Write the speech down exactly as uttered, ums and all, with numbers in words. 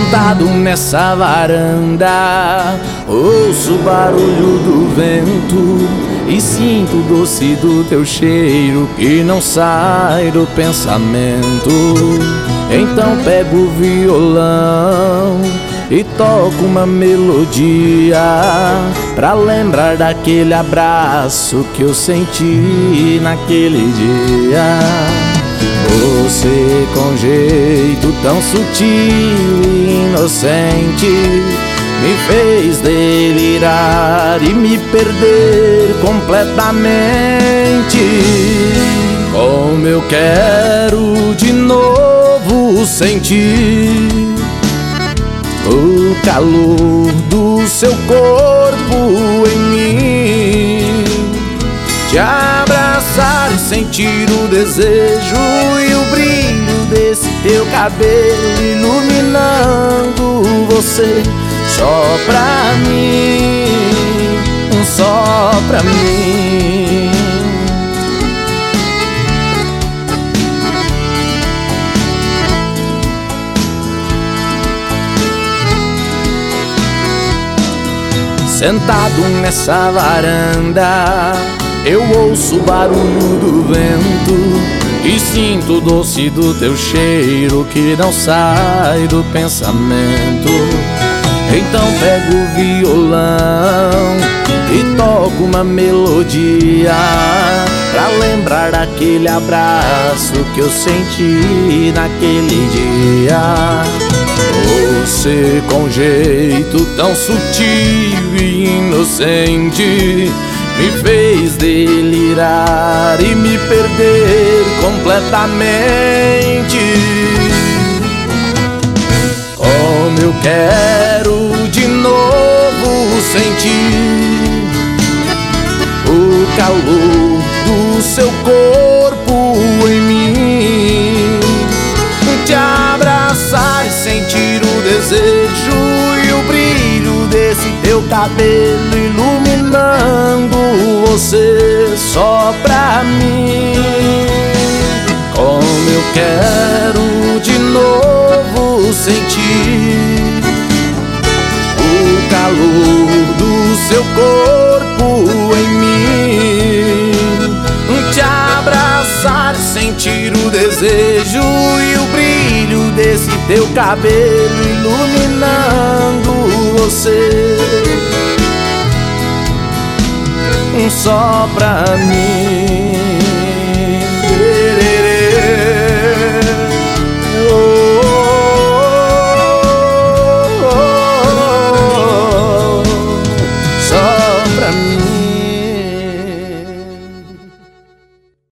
Sentado nessa varanda, ouço o barulho do vento e sinto o doce do teu cheiro que não sai do pensamento. Então pego o violão e toco uma melodia pra lembrar daquele abraço que eu senti naquele dia. Você com jeito tão sutil e inocente me fez delirar e me perder completamente. Como eu quero de novo sentir o calor do seu corpo em mim, te abraçar e sentir o desejo e o brilho desse teu cabelo iluminando você. Só pra mim, só pra mim. Sentado nessa varanda, eu ouço o barulho do vento e sinto o doce do teu cheiro que não sai do pensamento. Então pego o violão e toco uma melodia pra lembrar daquele abraço que eu senti naquele dia. Você com jeito tão sutil e inocente me fez delirar e me perder completamente. Como eu quero de novo sentir o calor do seu corpo em mim, te abraçar e sentir o desejo e o brilho desse teu cabelo iluminando você. Só pra mim, como eu quero de novo sentir o calor do seu corpo em mim, te abraçar e sentir o desejo e o brilho desse teu cabelo iluminando você. Só pra mim.